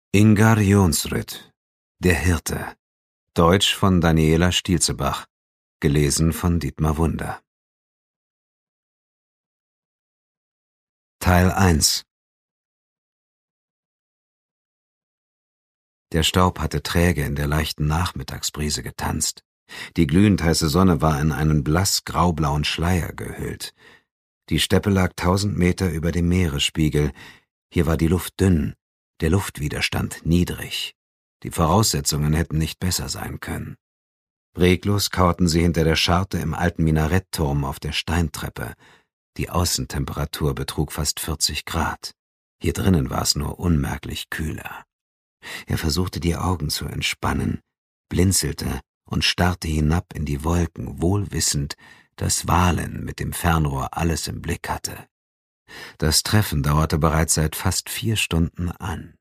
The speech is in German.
Ingar Jonsrud, Der Hirte. Deutsch von Daniela Stielzebach. Gelesen von Dietmar Wunder. Teil 1. Der Staub hatte träge in der leichten Nachmittagsbrise getanzt. Die glühend heiße Sonne war in einen blass graublauen Schleier gehüllt. Die Steppe lag 1000 Meter über dem Meeresspiegel. Hier war die Luft dünn, der Luftwiderstand niedrig. Die Voraussetzungen hätten nicht besser sein können. Reglos kauerten sie hinter der Scharte im alten Minarettturm auf der Steintreppe. Die Außentemperatur betrug fast 40 Grad. Hier drinnen war es nur unmerklich kühler. Er versuchte die Augen zu entspannen, blinzelte und starrte hinab in die Wolken, wohl wissend, dass Valen mit dem Fernrohr alles im Blick hatte. Das Treffen dauerte bereits seit fast 4 Stunden an.